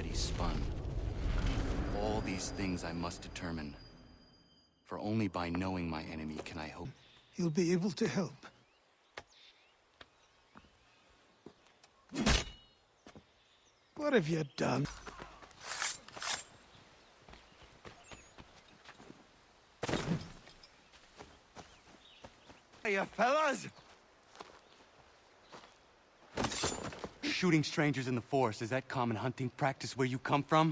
he spun. All these things I must determine. For only by knowing my enemy can I hope. He'll be able to help. What have you done? Hey, fellas! Shooting strangers in the forest, is that common hunting practice where you come from?